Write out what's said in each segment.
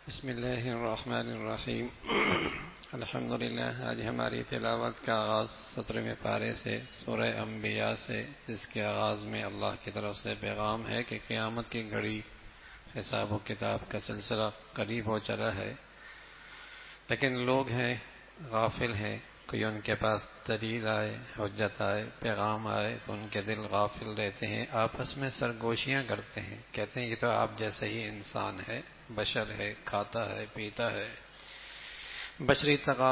بسم اللہ الرحمن الرحیم الحمدللہ۔ آج ہماری تلاوت کا آغاز 17ویں پارے سے سورہ انبیاء سے، جس کے آغاز میں اللہ کی طرف سے پیغام ہے کہ قیامت کی گھڑی، حساب و کتاب کا سلسلہ قریب ہو چلا ہے، لیکن لوگ ہیں غافل ہیں۔ کوئی ان کے پاس دلیل آئے، حجت آئے، پیغام آئے تو ان کے دل غافل رہتے ہیں، آپس میں سرگوشیاں کرتے ہیں، کہتے ہیں یہ تو آپ جیسے ہی انسان ہے، بشر ہے، کھاتا ہے، پیتا ہے۔ بشری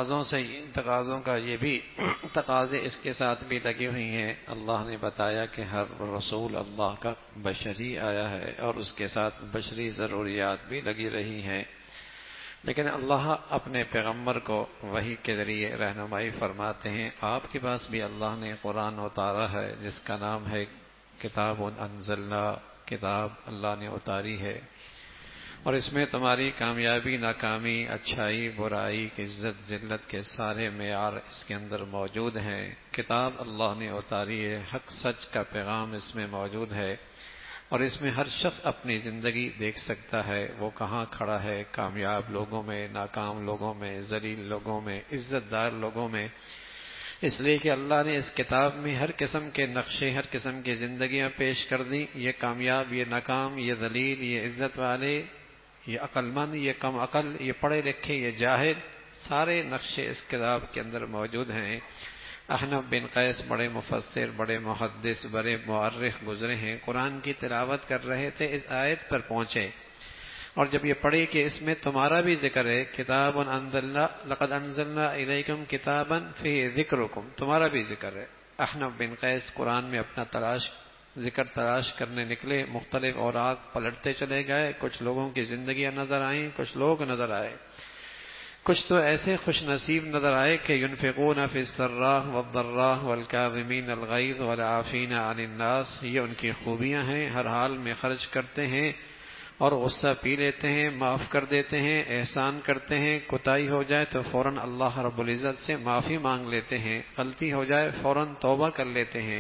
تقاضوں کا یہ بھی تقاضے اس کے ساتھ بھی لگی ہوئی ہیں۔ اللہ نے بتایا کہ ہر رسول اللہ کا بشری آیا ہے اور اس کے ساتھ بشری ضروریات بھی لگی رہی ہیں، لیکن اللہ اپنے پیغمبر کو وحی کے ذریعے رہنمائی فرماتے ہیں۔ آپ کے پاس بھی اللہ نے قرآن اتارا ہے، جس کا نام ہے کتاب انزلنا، کتاب اللہ نے اتاری ہے، اور اس میں تمہاری کامیابی، ناکامی، اچھائی، برائی، عزت، ذلت کے سارے معیار اس کے اندر موجود ہیں۔ کتاب اللہ نے اتاری ہے، حق سچ کا پیغام اس میں موجود ہے، اور اس میں ہر شخص اپنی زندگی دیکھ سکتا ہے، وہ کہاں کھڑا ہے، کامیاب لوگوں میں، ناکام لوگوں میں، ذلیل لوگوں میں، عزت دار لوگوں میں۔ اس لیے کہ اللہ نے اس کتاب میں ہر قسم کے نقشے، ہر قسم کی زندگیاں پیش کر دیں، یہ کامیاب، یہ ناکام، یہ ذلیل، یہ عزت والے، یہ عقل مند، یہ کم عقل، یہ پڑھے لکھے، یہ جاہل، سارے نقشے اس کتاب کے اندر موجود ہیں۔ احنف بن قیس بڑے مفسر، بڑے محدث، بڑے مؤرخ گزرے ہیں، قرآن کی تلاوت کر رہے تھے، اس آیت پر پہنچے، اور جب یہ پڑھی کہ اس میں تمہارا بھی ذکر ہے، کتاب انزلنا لقد انزلنا الیکم کتابا فی ذکرکم، تمہارا بھی ذکر ہے۔ احنف بن قیس قرآن میں اپنا ذکر تلاش کرنے نکلے، مختلف اوراق پلٹتے چلے گئے، کچھ لوگوں کی زندگیاں نظر آئیں، کچھ لوگ نظر آئے، کچھ تو ایسے خوش نصیب نظر آئے کہ ينفقون فی السراء والضراء والکاظمین الغیظ والعافین عن الناس، یہ ان کی خوبیاں ہیں، ہر حال میں خرچ کرتے ہیں اور غصہ پی لیتے ہیں، معاف کر دیتے ہیں، احسان کرتے ہیں، کوتاہی ہو جائے تو فوراً اللہ رب العزت سے معافی مانگ لیتے ہیں، غلطی ہو جائے فوراً توبہ کر لیتے ہیں۔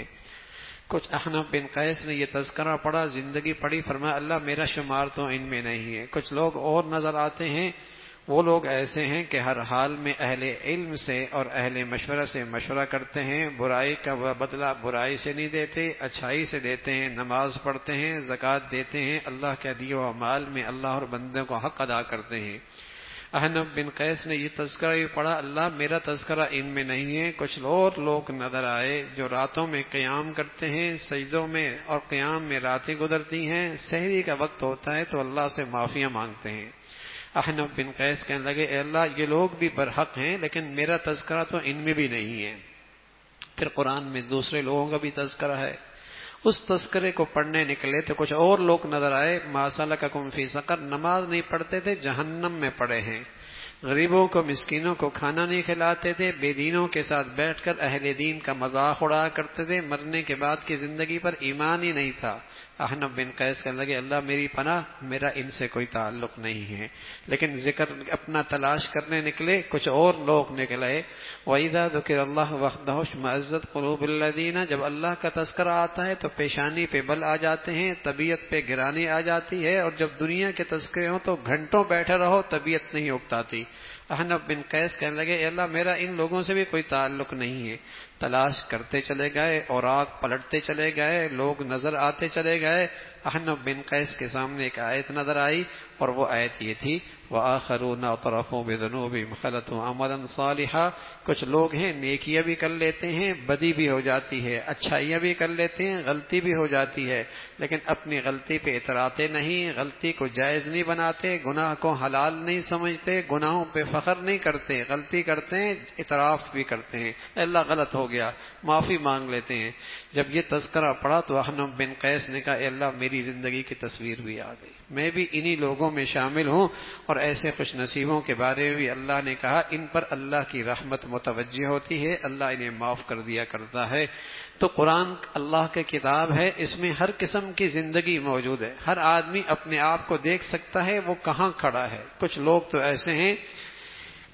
کچھ احنف بن قیس نے یہ تذکرہ پڑھا، زندگی پڑھی، فرمایا اللہ میرا شمار تو ان میں نہیں ہے۔ کچھ لوگ اور نظر آتے ہیں، وہ لوگ ایسے ہیں کہ ہر حال میں اہل علم سے اور اہل مشورہ سے مشورہ کرتے ہیں، برائی کا بدلہ برائی سے نہیں دیتے، اچھائی سے دیتے ہیں، نماز پڑھتے ہیں، زکوٰۃ دیتے ہیں، اللہ کے دیے ہوئے مال میں اللہ اور بندوں کو حق ادا کرتے ہیں۔ احنف بن قیس نے یہ تذکرہ بھی پڑھا، اللہ میرا تذکرہ ان میں نہیں ہے۔ کچھ اور لوگ نظر آئے جو راتوں میں قیام کرتے ہیں، سجدوں میں اور قیام میں راتیں گزرتی ہیں، سحری کا وقت ہوتا ہے تو اللہ سے معافیاں مانگتے ہیں۔ احنف بن قیس کہنے لگے اے اللہ یہ لوگ بھی برحق ہیں، لیکن میرا تذکرہ تو ان میں بھی نہیں ہے۔ پھر قرآن میں دوسرے لوگوں کا بھی تذکرہ ہے، اس تذکرے کو پڑھنے نکلے تو کچھ اور لوگ نظر آئے، ما سلککم فی سقر، نماز نہیں پڑھتے تھے، جہنم میں پڑے ہیں، غریبوں کو، مسکینوں کو کھانا نہیں کھلاتے تھے، بے دینوں کے ساتھ بیٹھ کر اہل دین کا مذاق اڑایا کرتے تھے، مرنے کے بعد کی زندگی پر ایمان ہی نہیں تھا۔ احنف بن قیس کہنے لگے اللہ میری پناہ، میرا ان سے کوئی تعلق نہیں ہے، لیکن ذکر اپنا تلاش کرنے نکلے، کچھ اور لوگ نکلے۔ وَإِذَا ذُكِرَ اللَّهُ وَحْدَهُ اشْمَأَزَّتْ قُلُوبُ الَّذِينَ، جب اللہ کا تذکرہ آتا ہے تو پیشانی پہ بل آ جاتے ہیں، طبیعت پہ گرانی آ جاتی ہے، اور جب دنیا کے تذکرے ہوں تو گھنٹوں بیٹھے رہو طبیعت نہیں اکتاتی۔ احنف بن قیس کہنے لگے اے اللہ میرا ان لوگوں سے بھی کوئی تعلق نہیں ہے۔ تلاش کرتے چلے گئے، اوراق پلٹتے چلے گئے، لوگ نظر آتے چلے گئے۔ احنف بن قیس کے سامنے ایک آیت نظر آئی، اور وہ آیت یہ تھی وَآخَرُونَ اعْتَرَفُوا بِذُنُوبِهِمْ خَلَطُوا عَمَلًا صَالِحًا، کچھ لوگ ہیں نیکیاں بھی کر لیتے ہیں، بدی بھی ہو جاتی ہے، اچھائیاں بھی کر لیتے ہیں، غلطی بھی ہو جاتی ہے، لیکن اپنی غلطی پہ اتراتے نہیں، غلطی کو جائز نہیں بناتے، گناہ کو حلال نہیں سمجھتے، گناہوں پہ فخر نہیں کرتے، غلطی کرتے ہیں اعتراف بھی کرتے ہیں، اللہ غلط ہو گیا معافی مانگ لیتے ہیں۔ جب یہ تذکرہ پڑھا تو احنف بن قیس نے کہا اے اللہ میری زندگی کی تصویر بھی آ گئی، میں بھی انہی لوگوں میں شامل ہوں، اور ایسے خوش نصیبوں کے بارے میں بھی اللہ نے کہا ان پر اللہ کی رحمت متوجہ ہوتی ہے، اللہ انہیں معاف کر دیا کرتا ہے۔ تو قرآن اللہ کی کتاب ہے، اس میں ہر قسم کی زندگی موجود ہے، ہر آدمی اپنے آپ کو دیکھ سکتا ہے وہ کہاں کھڑا ہے۔ کچھ لوگ تو ایسے ہیں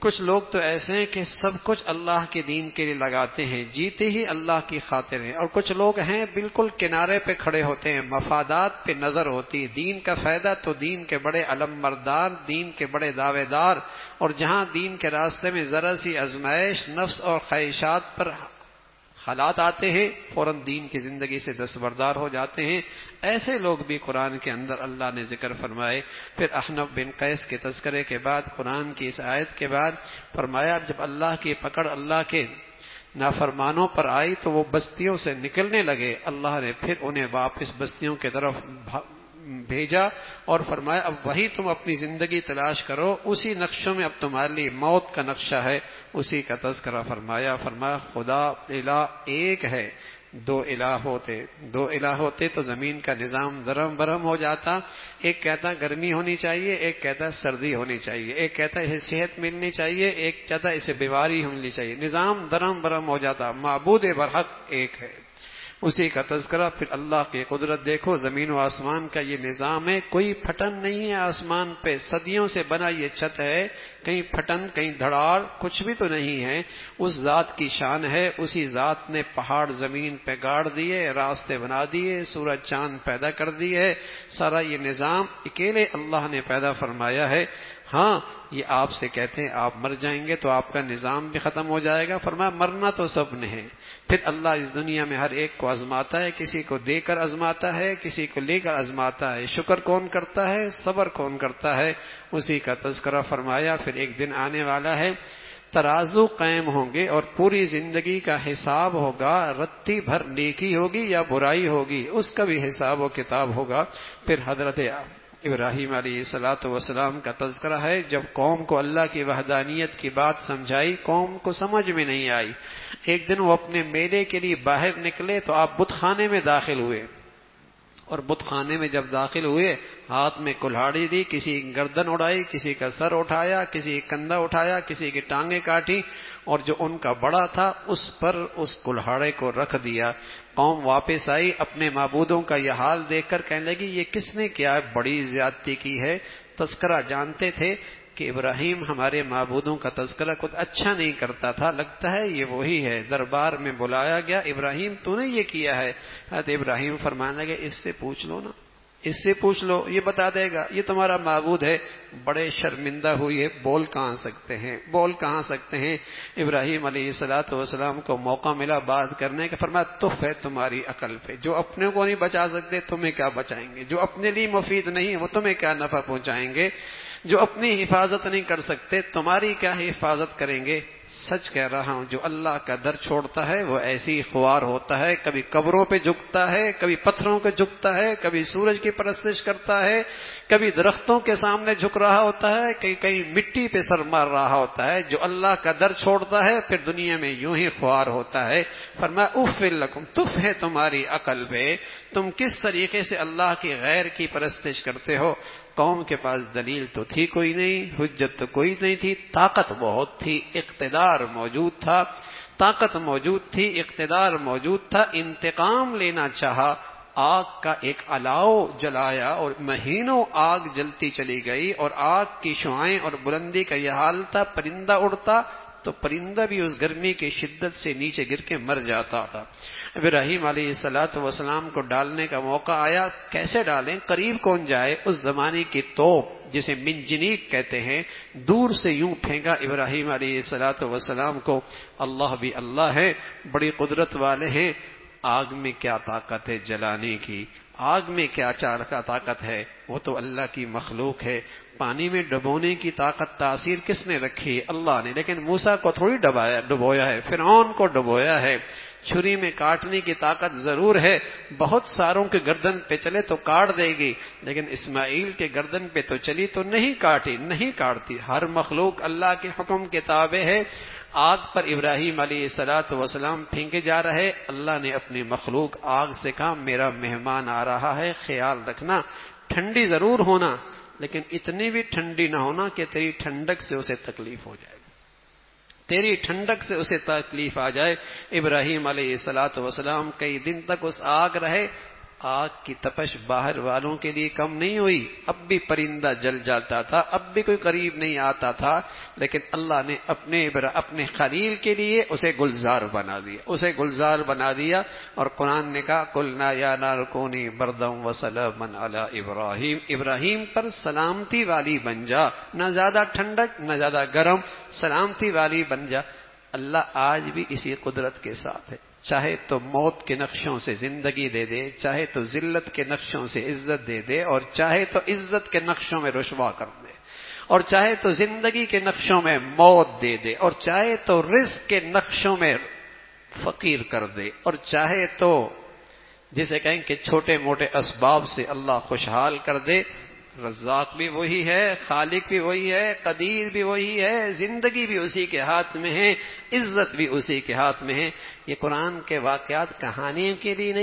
کچھ لوگ تو ایسے ہیں کہ سب کچھ اللہ کے دین کے لیے لگاتے ہیں، جیتے ہی اللہ کی خاطر ہیں، اور کچھ لوگ ہیں بالکل کنارے پہ کھڑے ہوتے ہیں، مفادات پہ نظر ہوتی ہے، دین کا فائدہ تو دین کے بڑے علم مردار، دین کے بڑے دعوے دار، اور جہاں دین کے راستے میں ذرا سی آزمائش نفس اور خواہشات پر حالات آتے ہیں فوراً دین کی زندگی سے دستبردار ہو جاتے ہیں۔ ایسے لوگ بھی قرآن کے اندر اللہ نے ذکر فرمائے۔ پھر احنف بن قیس کے تذکرے کے بعد قرآن کی اس آیت کے بعد فرمایا جب اللہ کی پکڑ اللہ کے نافرمانوں پر آئی تو وہ بستیوں سے نکلنے لگے، اللہ نے پھر انہیں واپس بستیوں کی طرف بھیجا اور فرمایا اب وہی تم اپنی زندگی تلاش کرو، اسی نقشوں میں اب تمہارے لیے موت کا نقشہ ہے، اسی کا تذکرہ فرمایا خدا الہ ایک ہے، دو الہ ہوتے تو زمین کا نظام درم برہم ہو جاتا، ایک کہتا گرمی ہونی چاہیے، ایک کہتا سردی ہونی چاہیے، ایک کہتا اسے صحت ملنی چاہیے، ایک کہتا اسے بیماری ہونی چاہیے، نظام درم برہم ہو جاتا۔ معبود برحق ایک ہے، اسی کا تذکرہ۔ پھر اللہ کی قدرت دیکھو، زمین و آسمان کا یہ نظام ہے، کوئی پھٹن نہیں ہے آسمان پہ، صدیوں سے بنا یہ چھت ہے، کہیں پھٹن کہیں دھڑاڑ کچھ بھی تو نہیں ہے، اس ذات کی شان ہے۔ اسی ذات نے پہاڑ زمین پہ گاڑ دیے، راستے بنا دیے، سورج چاند پیدا کر دیے، سارا یہ نظام اکیلے اللہ نے پیدا فرمایا ہے۔ ہاں یہ آپ سے کہتے ہیں آپ مر جائیں گے تو آپ کا نظام بھی ختم ہو جائے گا، فرمایا مرنا تو سب نے ہے۔ پھر اللہ اس دنیا میں ہر ایک کو آزماتا ہے، کسی کو دے کر آزماتا ہے، کسی کو لے کر آزماتا ہے، شکر کون کرتا ہے، صبر کون کرتا ہے، اسی کا تذکرہ فرمایا۔ پھر ایک دن آنے والا ہے ترازو قائم ہوں گے اور پوری زندگی کا حساب ہوگا، رتی بھر نیکی ہوگی یا برائی ہوگی اس کا بھی حساب و کتاب ہوگا۔ پھر حضرت ابراہیم علیہ الصلوۃ والسلام کا تذکرہ ہے، جب قوم کو اللہ کی وحدانیت کی بات سمجھائی قوم کو سمجھ میں نہیں آئی، ایک دن وہ اپنے میلے کے لیے باہر نکلے تو آپ بت خانے میں داخل ہوئے، اور بت خانے میں جب داخل ہوئے ہاتھ میں کلہاڑی دی، کسی کی گردن اڑائی، کسی کا سر اٹھایا، کسی کا کندھا اٹھایا، کسی کی ٹانگیں کاٹی، اور جو ان کا بڑا تھا اس پر اس کلہاڑے کو رکھ دیا۔ قوم واپس آئی اپنے معبودوں کا یہ حال دیکھ کر کہنے لگی یہ کس نے کیا، بڑی زیادتی کی ہے۔ تذکرہ جانتے تھے کہ ابراہیم ہمارے معبودوں کا تذکرہ کچھ اچھا نہیں کرتا تھا، لگتا ہے یہ وہی ہے۔ دربار میں بلایا گیا، ابراہیم تو نے یہ کیا ہے؟ حضرت ابراہیم فرمانے لگے اس سے پوچھ لو نا، اس سے پوچھ لو، یہ بتا دے گا، یہ تمہارا معبود ہے۔ بڑے شرمندہ ہوئے، بول کہاں سکتے ہیں۔ ابراہیم علیہ الصلوۃ والسلام کو موقع ملا بات کرنے کا، فرمایا تف ہے تمہاری عقل پہ، جو اپنے کو نہیں بچا سکتے تمہیں کیا بچائیں گے، جو اپنے لیے مفید نہیں وہ تمہیں کیا نفع پہنچائیں گے، جو اپنی حفاظت نہیں کر سکتے تمہاری کیا حفاظت کریں گے۔ سچ کہہ رہا ہوں، جو اللہ کا در چھوڑتا ہے وہ ایسی خوار ہوتا ہے، کبھی قبروں پہ جھکتا ہے، کبھی پتھروں پہ جھکتا ہے، کبھی سورج کی پرستش کرتا ہے، کبھی درختوں کے سامنے جھک رہا ہوتا ہے، کہیں مٹی پہ سر مار رہا ہوتا ہے۔ جو اللہ کا در چھوڑتا ہے پھر دنیا میں یوں ہی خوار ہوتا ہے۔ فرمایا اف لکم، تف ہے تمہاری عقل پہ، تم کس طریقے سے اللہ کی غیر کی پرستش کرتے ہو۔ قوم کے پاس دلیل تو تھی کوئی نہیں، حجت تو کوئی نہیں تھی، طاقت بہت تھی، اقتدار موجود تھا، طاقت موجود تھی، اقتدار موجود تھا، انتقام لینا چاہا، آگ کا ایک الاؤ جلایا اور مہینوں آگ جلتی چلی گئی، اور آگ کی شعاعیں اور بلندی کا یہ حال تھا، پرندہ اڑتا تو پرندہ بھی اس گرمی کی شدت سے نیچے گر کے مر جاتا تھا۔ ابراہیم علیہ الصلوۃ والسلام کو ڈالنے کا موقع آیا، کیسے ڈالیں، قریب کون جائے، اس زمانے کی توپ جسے منجنیق کہتے ہیں، دور سے یوں پھینکا ابراہیم علیہ الصلوۃ والسلام کو۔ اللہ بھی اللہ ہے، بڑی قدرت والے ہیں، آگ میں کیا طاقت ہے جلانے کی، آگ میں کیا طاقت ہے، وہ تو اللہ کی مخلوق ہے۔ پانی میں ڈبونے کی طاقت تاثیر کس نے رکھی؟ اللہ نے، لیکن موسیٰ کو تھوڑی ڈبویا ہے، فرعون کو ڈبویا ہے۔ چھری میں کاٹنے کی طاقت ضرور ہے، بہت ساروں کے گردن پہ چلے تو کاٹ دے گی، لیکن اسماعیل کے گردن پہ تو چلی تو نہیں کاٹتی۔ ہر مخلوق اللہ کے حکم کے تابع ہے۔ آگ پر ابراہیم علیہ الصلوۃ والسلام پھینکے جا رہے، اللہ نے اپنی مخلوق آگ سے کہا میرا مہمان آ رہا ہے، خیال رکھنا، ٹھنڈی ضرور ہونا لیکن اتنی بھی ٹھنڈی نہ ہونا کہ تیری ٹھنڈک سے اسے تکلیف ہو جائے، تیری ٹھنڈک سے اسے تکلیف آ جائے۔ ابراہیم علیہ الصلوۃ والسلام کئی دن تک اس آگ رہے، آگ کی تپش باہر والوں کے لیے کم نہیں ہوئی، اب بھی پرندہ جل جاتا تھا، اب بھی کوئی قریب نہیں آتا تھا، لیکن اللہ نے اپنے خلیل کے لیے اسے گلزار بنا دیا اور قرآن نے کہا قلنا یا نار کونی بردا وسلاما علی ابراہیم، ابراہیم پر سلامتی والی بن جا، نہ زیادہ ٹھنڈک نہ زیادہ گرم، سلامتی والی بن جا۔ اللہ آج بھی اسی قدرت کے ساتھ ہے، چاہے تو موت کے نقشوں سے زندگی دے دے، چاہے تو ذلت کے نقشوں سے عزت دے دے، اور چاہے تو عزت کے نقشوں میں رسوا کر دے، اور چاہے تو زندگی کے نقشوں میں موت دے دے، اور چاہے تو رزق کے نقشوں میں فقیر کر دے، اور چاہے تو جسے کہیں کہ چھوٹے موٹے اسباب سے اللہ خوشحال کر دے۔ رزاق بھی وہی ہے، خالق بھی وہی ہے، قدیر بھی وہی ہے، زندگی بھی اسی کے ہاتھ میں ہے، عزت بھی اسی کے ہاتھ میں ہے۔ یہ قرآن کے واقعات کہانیوں کے لیے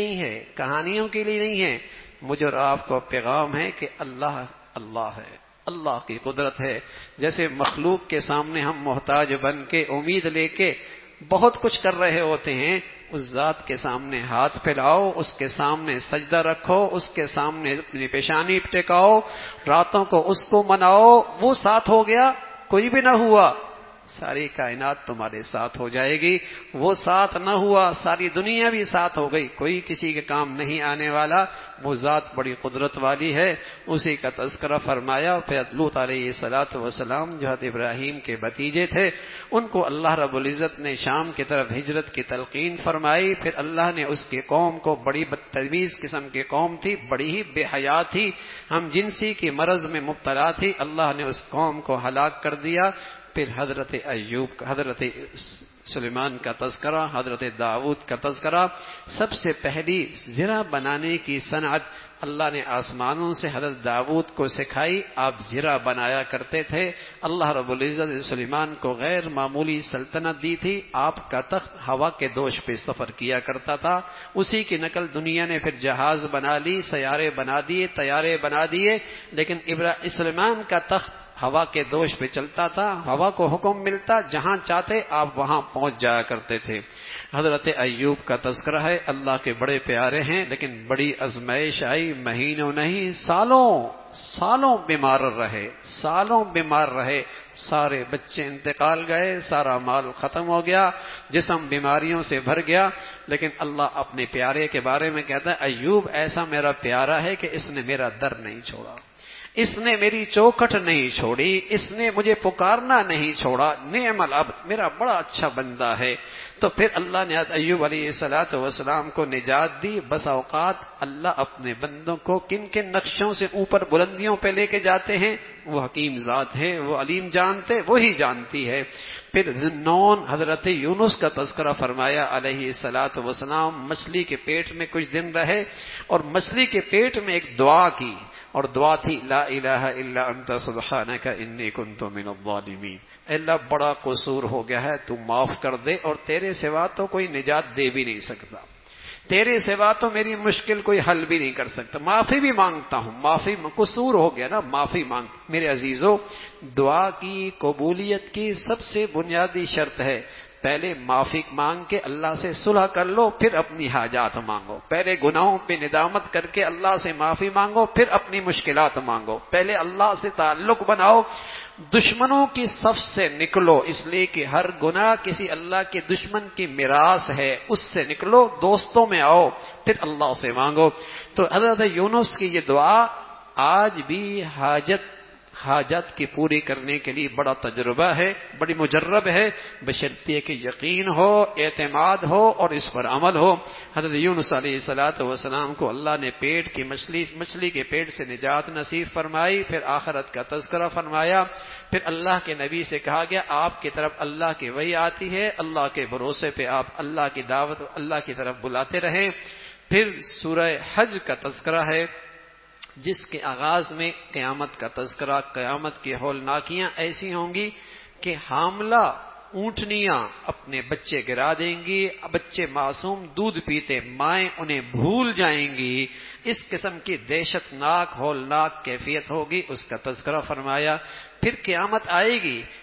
نہیں ہے، مجھے اور آپ کو پیغام ہے کہ اللہ ہے، اللہ کی قدرت ہے۔ جیسے مخلوق کے سامنے ہم محتاج بن کے امید لے کے بہت کچھ کر رہے ہوتے ہیں، اس ذات کے سامنے ہاتھ پھیلاؤ، اس کے سامنے سجدہ رکھو، اس کے سامنے اپنی پیشانی ٹکاؤ، راتوں کو اس کو مناؤ، وہ ساتھ ہو گیا، کوئی بھی نہ ہوا، ساری کائنات تمہارے ساتھ ہو جائے گی۔ وہ ساتھ نہ ہوا، ساری دنیا بھی ساتھ ہو گئی، کوئی کسی کے کام نہیں آنے والا۔ وہ ذات بڑی قدرت والی ہے، اسی کا تذکرہ فرمایا۔ پھر لوط علیہ الصلوۃ والسلام جو حضرت ابراہیم کے بھتیجے تھے، ان کو اللہ رب العزت نے شام کی طرف ہجرت کی تلقین فرمائی۔ پھر اللہ نے اس کی قوم کو، بڑی بدتمیز قسم کی قوم تھی، بڑی ہی بے حیا تھی، ہم جنسی کی مرض میں مبتلا تھی، اللہ نے اس قوم کو ہلاک کر دیا۔ پھر حضرت ایوب، حضرت سلیمان کا تذکرہ، حضرت داؤد کا تذکرہ۔ سب سے پہلی زرہ بنانے کی صنعت اللہ نے آسمانوں سے حضرت داؤد کو سکھائی، آپ زرہ بنایا کرتے تھے۔ اللہ رب العزت سلیمان کو غیر معمولی سلطنت دی تھی، آپ کا تخت ہوا کے دوش پہ سفر کیا کرتا تھا، اسی کی نقل دنیا نے پھر جہاز بنا لی، سیارے بنا دیے، طیارے بنا دیے، لیکن سلیمان کا تخت ہوا کے دوش پہ چلتا تھا، ہوا کو حکم ملتا، جہاں چاہتے آپ وہاں پہنچ جایا کرتے تھے۔ حضرت ایوب کا تذکرہ ہے، اللہ کے بڑے پیارے ہیں، لیکن بڑی آزمائش آئی، مہینوں نہیں سالوں بیمار رہے، سارے بچے انتقال گئے، سارا مال ختم ہو گیا، جسم بیماریوں سے بھر گیا، لیکن اللہ اپنے پیارے کے بارے میں کہتا ہے ایوب ایسا میرا پیارا ہے کہ اس نے میرا در نہیں چھوڑا، اس نے میری چوکھٹ نہیں چھوڑی، اس نے مجھے پکارنا نہیں چھوڑا، نعم العبد، میرا بڑا اچھا بندہ ہے۔ تو پھر اللہ نے ایوب علیہ الصلوۃ والسلام کو نجات دی۔ بس اوقات اللہ اپنے بندوں کو کن کن نقشوں سے اوپر بلندیوں پہ لے کے جاتے ہیں، وہ حکیم ذات ہے، وہ علیم جانتے، وہی جانتی ہے۔ پھر ذنون حضرت یونس کا تذکرہ فرمایا علیہ الصلوۃ والسلام، مچھلی کے پیٹ میں کچھ دن رہے، اور مچھلی کے پیٹ میں ایک دعا کی، اور دعا تھی لا الہ الا انت سبحانک انی کنت من الظالمین، اے اللہ بڑا قصور ہو گیا ہے، تو معاف کر دے، اور تیرے سوا تو کوئی نجات دے بھی نہیں سکتا، تیرے سوا تو میری مشکل کوئی حل بھی نہیں کر سکتا، معافی بھی مانگتا ہوں، معافی قصور ہو گیا نا، معافی مانگ۔ میرے عزیزو، دعا کی قبولیت کی سب سے بنیادی شرط ہے، پہلے معافی مانگ کے اللہ سے صلح کر لو، پھر اپنی حاجات مانگو، پہلے گناہوں پہ ندامت کر کے اللہ سے معافی مانگو، پھر اپنی مشکلات مانگو، پہلے اللہ سے تعلق بناؤ، دشمنوں کی صف سے نکلو، اس لیے کہ ہر گناہ کسی اللہ کے دشمن کی میراث ہے، اس سے نکلو، دوستوں میں آؤ، پھر اللہ سے مانگو۔ تو حضرت یونس کی یہ دعا آج بھی حاجت کی پوری کرنے کے لیے بڑا تجربہ ہے، بڑی مجرب ہے، بشرطیے کہ یقین ہو، اعتماد ہو اور اس پر عمل ہو۔ حضرت یونس علیہ الصلوۃ والسلام کو اللہ نے مچھلی کے پیٹ سے نجات نصیب فرمائی، پھر آخرت کا تذکرہ فرمایا، پھر اللہ کے نبی سے کہا گیا آپ کی طرف اللہ کی وحی آتی ہے، اللہ کے بھروسے پہ آپ اللہ کی دعوت اللہ کی طرف بلاتے رہیں۔ پھر سورہ حج کا تذکرہ ہے، جس کے آغاز میں قیامت کا تذکرہ، قیامت کی ہولناکیاں ایسی ہوں گی کہ حاملہ اونٹنیاں اپنے بچے گرا دیں گی، بچے معصوم دودھ پیتے، مائیں انہیں بھول جائیں گی، اس قسم کی دہشت ناک ہولناک کیفیت ہوگی، اس کا تذکرہ فرمایا۔ پھر قیامت آئے گی،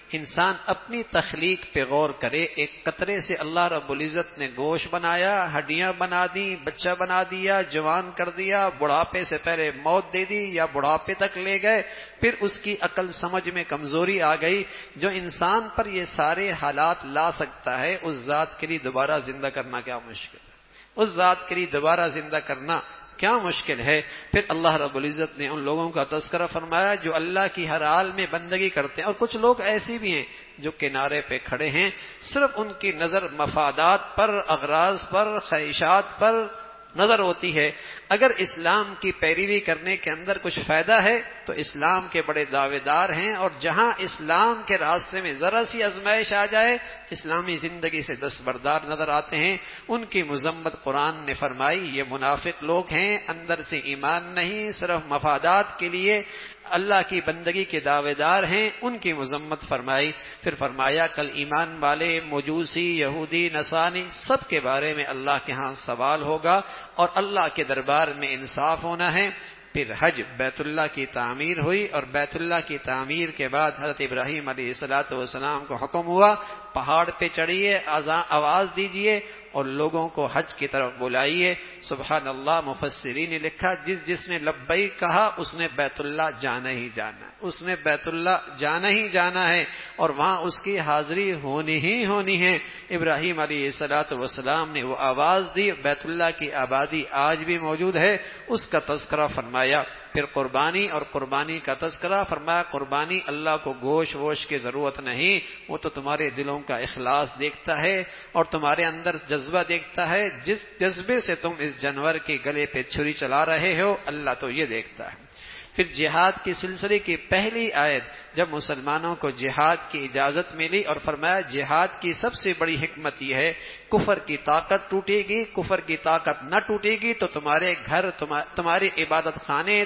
انسان اپنی تخلیق پہ غور کرے. ایک قطرے سے اللہ رب العزت نے گوشت بنایا، ہڈیاں بنا دی، بچہ بنا دیا، جوان کر دیا، بڑھاپے سے پہلے موت دے دی یا بڑھاپے تک لے گئے، پھر اس کی عقل سمجھ میں کمزوری آ گئی. جو انسان پر یہ سارے حالات لا سکتا ہے، اس ذات کے لیے دوبارہ زندہ کرنا کیا مشکل ہے؟ اس ذات کے لیے دوبارہ زندہ کرنا کیا مشکل ہے؟ پھر اللہ رب العزت نے ان لوگوں کا تذکرہ فرمایا جو اللہ کی ہر حال میں بندگی کرتے ہیں. اور کچھ لوگ ایسے بھی ہیں جو کنارے پہ کھڑے ہیں، صرف ان کی نظر مفادات پر، اغراض پر، خواہشات پر نظر ہوتی ہے. اگر اسلام کی پیروی کرنے کے اندر کچھ فائدہ ہے تو اسلام کے بڑے دعوے دار ہیں، اور جہاں اسلام کے راستے میں ذرا سی آزمائش آ جائے اسلامی زندگی سے دستبردار نظر آتے ہیں. ان کی مذمت قرآن نے فرمائی، یہ منافق لوگ ہیں، اندر سے ایمان نہیں، صرف مفادات کے لیے اللہ کی بندگی کے دعوے دار ہیں، ان کی مذمت فرمائی. پھر فرمایا کل ایمان والے مجوسی، یہودی، نصرانی سب کے بارے میں اللہ کے ہاں سوال ہوگا اور اللہ کے دربار میں انصاف ہونا ہے. پھر حج بیت اللہ کی تعمیر ہوئی، اور بیت اللہ کی تعمیر کے بعد حضرت ابراہیم علیہ السلام کو حکم ہوا پہاڑ پہ چڑھیے، آواز دیجئے اور لوگوں کو حج کی طرف بلائیے. سبحان اللہ، مفسرین نے لکھا جس نے لبیک کہا اس نے بیت اللہ جانا ہی جانا ہے، اس نے بیت اللہ جانا ہی جانا ہے، اور وہاں اس کی حاضری ہونی ہی ہونی ہے. ابراہیم علیہ السلام نے وہ آواز دی، بیت اللہ کی آبادی آج بھی موجود ہے، اس کا تذکرہ فرمایا. پھر قربانی اور قربانی کا تذکرہ فرمایا. قربانی اللہ کو گوشت ووش کی ضرورت نہیں، وہ تو تمہارے دلوں کا اخلاص دیکھتا ہے اور تمہارے اندر جذبہ دیکھتا ہے. جس جذبے سے تم اس جانور کے گلے پہ چھری چلا رہے ہو اللہ تو یہ دیکھتا ہے. پھر جہاد کی سلسلے کی پہلی آیت جب مسلمانوں کو جہاد کی اجازت ملی اور فرمایا جہاد کی سب سے بڑی حکمت یہ ہے کفر کی طاقت ٹوٹے گی، کفر کی طاقت نہ ٹوٹے گی تو تمہارے گھر، تمہارے عبادت خانے،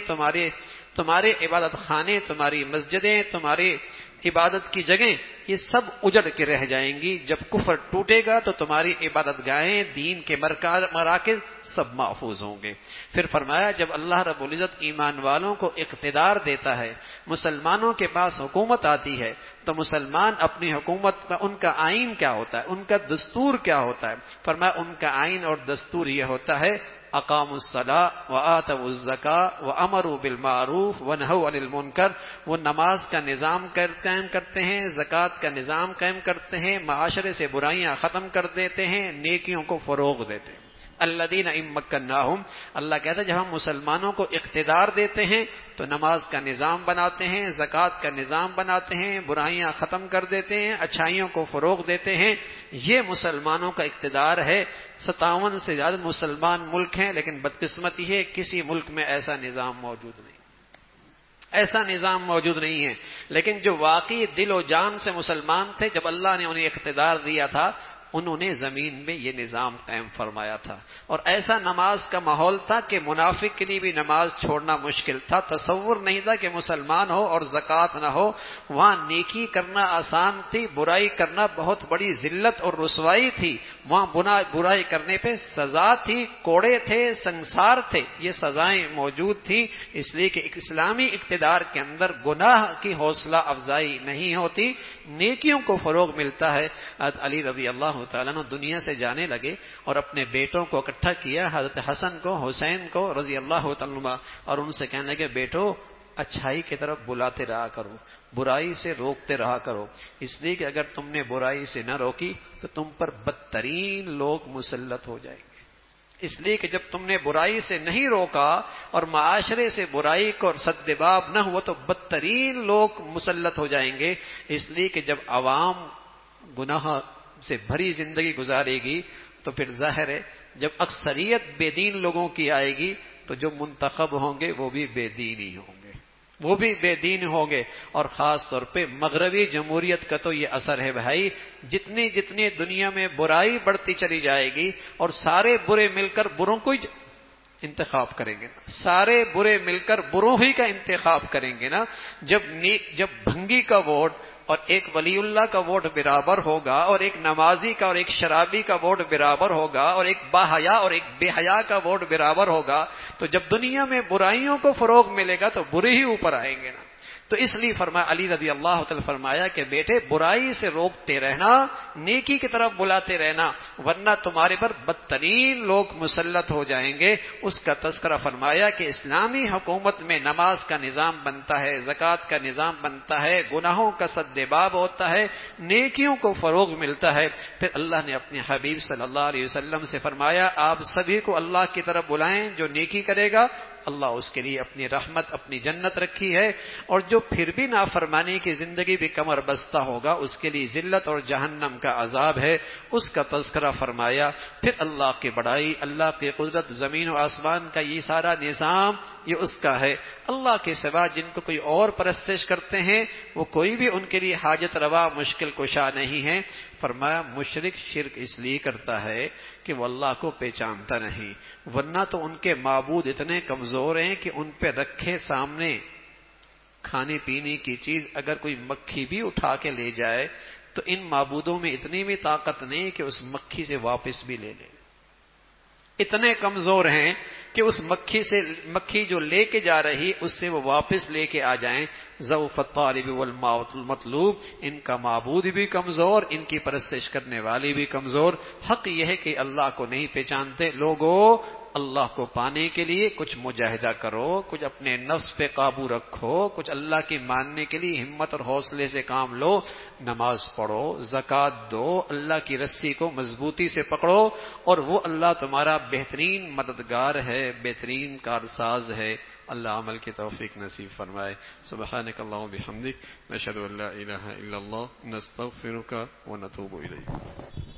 تمہارے عبادت خانے، تمہاری مسجدیں، تمہاری عبادت کی جگہیں یہ سب اجڑ کے رہ جائیں گی. جب کفر ٹوٹے گا تو تمہاری عبادت گاہیں، دین کے مراکز سب محفوظ ہوں گے. پھر فرمایا جب اللہ رب العزت ایمان والوں کو اقتدار دیتا ہے، مسلمانوں کے پاس حکومت آتی ہے تو مسلمان اپنی حکومت کا ان کا آئین کیا ہوتا ہے، ان کا دستور کیا ہوتا ہے؟ فرمایا ان کا آئین اور دستور یہ ہوتا ہے اقاموا الصلاۃ وآتوا الزکاۃ وامروا بالمعروف ونہوا عن المنکر. وہ نماز کا نظام قائم کرتے ہیں، زکوٰۃ کا نظام قائم کرتے ہیں، معاشرے سے برائیاں ختم کر دیتے ہیں، نیکیوں کو فروغ دیتے ہیں. الذین ان مکناہم، اللہ کہتا ہے جب ہم مسلمانوں کو اقتدار دیتے ہیں تو نماز کا نظام بناتے ہیں، زکوٰۃ کا نظام بناتے ہیں، برائیاں ختم کر دیتے ہیں، اچھائیوں کو فروغ دیتے ہیں. یہ مسلمانوں کا اقتدار ہے. 57 سے زیادہ مسلمان ملک ہیں لیکن بدقسمتی ہے کسی ملک میں ایسا نظام موجود نہیں، ایسا نظام موجود نہیں ہے. لیکن جو واقعی دل و جان سے مسلمان تھے جب اللہ نے انہیں اقتدار دیا تھا انہوں نے زمین میں یہ نظام قائم فرمایا تھا. اور ایسا نماز کا ماحول تھا کہ منافق کے لیے بھی نماز چھوڑنا مشکل تھا. تصور نہیں تھا کہ مسلمان ہو اور زکوٰۃ نہ ہو. وہاں نیکی کرنا آسان تھی، برائی کرنا بہت بڑی ذلت اور رسوائی تھی. وہاں برائی کرنے پہ سزا تھی، کوڑے تھے، سنسار تھے، یہ سزائیں موجود تھیں. اس لیے کہ اسلامی اقتدار کے اندر گناہ کی حوصلہ افزائی نہیں ہوتی، نیکیوں کو فروغ ملتا ہے. علی رضی اللہ تعالیٰ عنہ دنیا سے جانے لگے اور اپنے بیٹوں کو اکٹھا کیا، حضرت حسن کو، حسین کو رضی اللہ تعالیٰ عنہ، اور ان سے کہنے لگے بیٹو اچھائی کی طرف بلاتے رہا کرو، برائی سے روکتے رہا کرو. اس لیے کہ اگر تم نے برائی سے نہ روکی تو تم پر بدترین لوگ مسلط ہو جائیں گے. اس لیے کہ جب تم نے برائی سے نہیں روکا اور معاشرے سے برائی کو سدباب نہ ہوا تو بدترین لوگ مسلط ہو جائیں گے. اس لیے کہ جب عوام گناہ سے بھری زندگی گزارے گی تو پھر ظاہر ہے جب اکثریت بے دین لوگوں کی آئے گی تو جو منتخب ہوں گے وہ بھی بے دین ہی ہوں گے، وہ بھی بے دین ہوں گے. اور خاص طور پہ مغربی جمہوریت کا تو یہ اثر ہے بھائی، جتنی دنیا میں برائی بڑھتی چلی جائے گی اور سارے برے مل کر بروں کو ہی انتخاب کریں گے نا، سارے برے مل کر بروں ہی کا انتخاب کریں گے نا. جب بھنگی کا ووٹ اور ایک ولی اللہ کا ووٹ برابر ہوگا اور ایک نمازی کا اور ایک شرابی کا ووٹ برابر ہوگا اور ایک باحیا اور ایک بے حیا کا ووٹ برابر ہوگا تو جب دنیا میں برائیوں کو فروغ ملے گا تو برے ہی اوپر آئیں گے نا. تو اس لیے علی رضی اللہ تعالی فرمایا کہ بیٹے برائی سے روکتے رہنا، نیکی کی طرف بلاتے رہنا، ورنہ تمہارے پر بدترین لوگ مسلط ہو جائیں گے۔ اس کا تذکرہ فرمایا کہ اسلامی حکومت میں نماز کا نظام بنتا ہے، زکوٰۃ کا نظام بنتا ہے، گناہوں کا سد باب ہوتا ہے، نیکیوں کو فروغ ملتا ہے۔ پھر اللہ نے اپنے حبیب صلی اللہ علیہ وسلم سے فرمایا آپ سبھی کو اللہ کی طرف بلائیں، جو نیکی کرے گا اللہ اس کے لیے اپنی رحمت، اپنی جنت رکھی ہے، اور جو پھر بھی نافرمانی کی زندگی بھی کمر بستہ ہوگا اس کے لیے ذلت اور جہنم کا عذاب ہے، اس کا تذکرہ فرمایا۔ پھر اللہ کی بڑائی، اللہ کی قدرت، زمین و آسمان کا یہ سارا نظام یہ اس کا ہے۔ اللہ کے سوا جن کو کوئی اور پرستش کرتے ہیں وہ کوئی بھی ان کے لیے حاجت روا، مشکل کشا نہیں ہے۔ فرمایا مشرک شرک اس لیے کرتا ہے کہ وہ اللہ کو پہچانتا نہیں، ورنہ تو ان کے معبود اتنے کمزور ہیں کہ ان پہ رکھے سامنے کھانے پینے کی چیز اگر کوئی مکھی بھی اٹھا کے لے جائے تو ان معبودوں میں اتنی بھی طاقت نہیں کہ اس مکھی سے واپس بھی لے لے۔ اتنے کمزور ہیں کہ اس مکھی جو لے کے جا رہی اس سے وہ واپس لے کے آ جائیں۔ ضعف الطالب والمطلوب، ان کا معبود بھی کمزور، ان کی پرستش کرنے والی بھی کمزور۔ حق یہ ہے کہ اللہ کو نہیں پہچانتے۔ لوگوں اللہ کو پانے کے لیے کچھ مجاہدہ کرو، کچھ اپنے نفس پہ قابو رکھو، کچھ اللہ کی ماننے کے لیے ہمت اور حوصلے سے کام لو، نماز پڑھو، زکوٰۃ دو، اللہ کی رسی کو مضبوطی سے پکڑو، اور وہ اللہ تمہارا بہترین مددگار ہے، بہترین کارساز ہے۔ اللہ عمل کی توفیق نصیب فرمائے۔ سبحانک اللہم و بحمدک، نشہد ان لا الہ الا اللہ، نستغفرک و نتوب الیک۔